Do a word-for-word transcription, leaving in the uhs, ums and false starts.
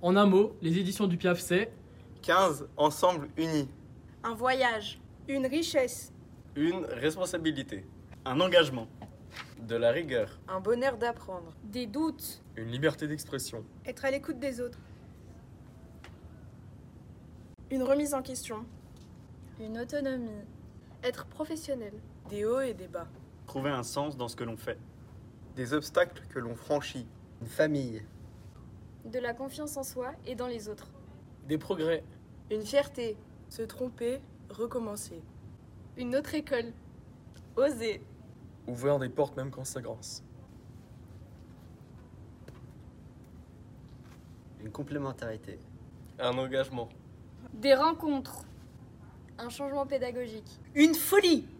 En un mot, les éditions du Piaf, c'est quinze ensemble unis. Un voyage. Une richesse. Une responsabilité. Un engagement. De la rigueur. Un bonheur d'apprendre. Des doutes. Une liberté d'expression. Être à l'écoute des autres. Une remise en question. Une autonomie. Être professionnel. Des hauts et des bas. Trouver un sens dans ce que l'on fait. Des obstacles que l'on franchit. Une famille. De la confiance en soi et dans les autres. des progrès. Une fierté. Se tromper, recommencer. Une autre école. Oser. Ouvrir des portes même quand ça grince. Une complémentarité. Un engagement. Des rencontres. Un changement pédagogique. Une folie.